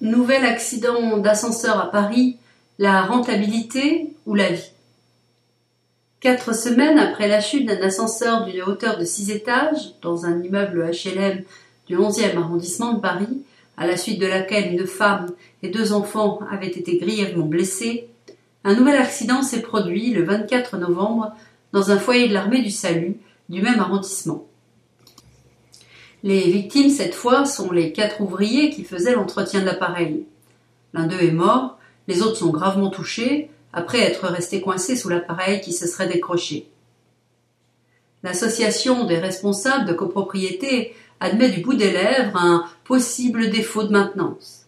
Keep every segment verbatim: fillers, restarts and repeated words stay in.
Nouvel accident d'ascenseur à Paris, la rentabilité ou la vie? Quatre semaines après la chute d'un ascenseur d'une hauteur de six étages dans un immeuble H L M du onzième arrondissement de Paris, à la suite de laquelle une femme et deux enfants avaient été grièvement blessés, un nouvel accident s'est produit le vingt-quatre novembre dans un foyer de l'armée du salut du même arrondissement. Les victimes, cette fois, sont les quatre ouvriers qui faisaient l'entretien de l'appareil. L'un d'eux est mort, les autres sont gravement touchés, après être restés coincés sous l'appareil qui se serait décroché. L'association des responsables de copropriété admet du bout des lèvres un possible défaut de maintenance.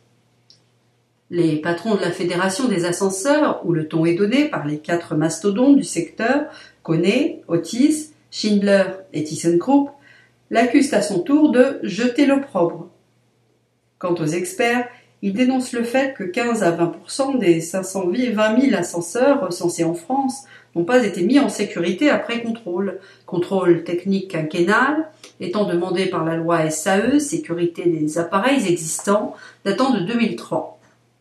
Les patrons de la Fédération des ascenseurs, où le ton est donné par les quatre mastodontes du secteur, Kone, Otis, Schindler et ThyssenKrupp, l'accusent à son tour de jeter l'opprobre. Quant aux experts, ils dénoncent le fait que quinze à vingt pour cent des cinq cent vingt mille ascenseurs recensés en France n'ont pas été mis en sécurité après contrôle, contrôle technique quinquennal étant demandé par la loi S A E, sécurité des appareils existants, datant de deux mille trois.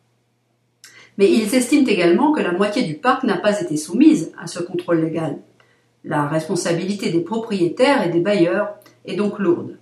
Mais ils estiment également que la moitié du parc n'a pas été soumise à ce contrôle légal. La responsabilité des propriétaires et des bailleurs est donc lourde.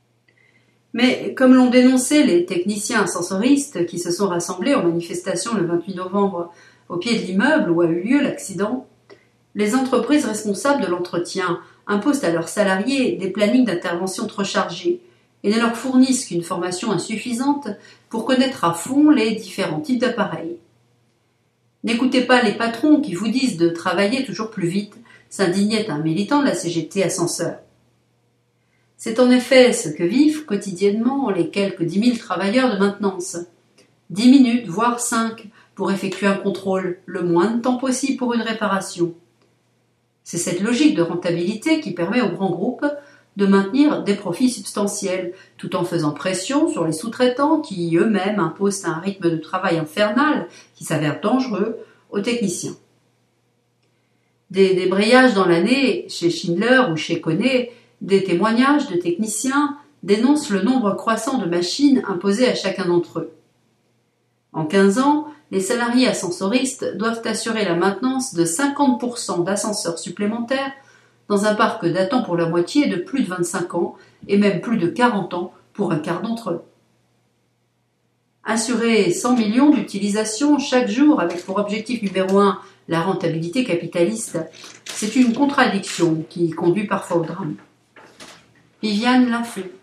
Mais comme l'ont dénoncé les techniciens ascensoristes qui se sont rassemblés en manifestation le vingt-huit novembre au pied de l'immeuble où a eu lieu l'accident, les entreprises responsables de l'entretien imposent à leurs salariés des plannings d'intervention trop chargés et ne leur fournissent qu'une formation insuffisante pour connaître à fond les différents types d'appareils. N'écoutez pas les patrons qui vous disent de travailler toujours plus vite, s'indignait un militant de la C G T Ascenseur. C'est en effet ce que vivent quotidiennement les quelques dix mille travailleurs de maintenance. Dix minutes, voire cinq, pour effectuer un contrôle, le moins de temps possible pour une réparation. C'est cette logique de rentabilité qui permet aux grands groupes de maintenir des profits substantiels, tout en faisant pression sur les sous-traitants qui eux-mêmes imposent un rythme de travail infernal qui s'avère dangereux aux techniciens. Des débrayages dans l'année, chez Schindler ou chez Kone, des témoignages de techniciens dénoncent le nombre croissant de machines imposées à chacun d'entre eux. En quinze ans, les salariés ascensoristes doivent assurer la maintenance de cinquante pour cent d'ascenseurs supplémentaires dans un parc datant pour la moitié de plus de vingt-cinq ans et même plus de quarante ans pour un quart d'entre eux. Assurer cent millions d'utilisations chaque jour avec pour objectif numéro un la rentabilité capitaliste, c'est une contradiction qui conduit parfois au drame. Viviane Lafont.